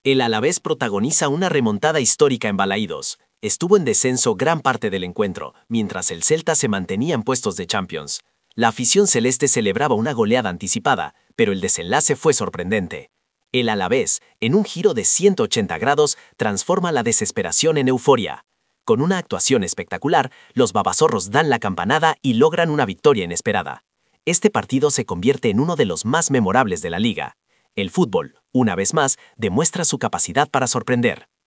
El Alavés protagoniza una remontada histórica en Balaídos. Estuvo en descenso gran parte del encuentro, mientras el Celta se mantenía en puestos de Champions. La afición celeste celebraba una goleada anticipada, pero el desenlace fue sorprendente. El Alavés, en un giro de 180 grados, transforma la desesperación en euforia. Con una actuación espectacular, los babazorros dan la campanada y logran una victoria inesperada. Este partido se convierte en uno de los más memorables de la liga. El fútbol, una vez más, demuestra su capacidad para sorprender.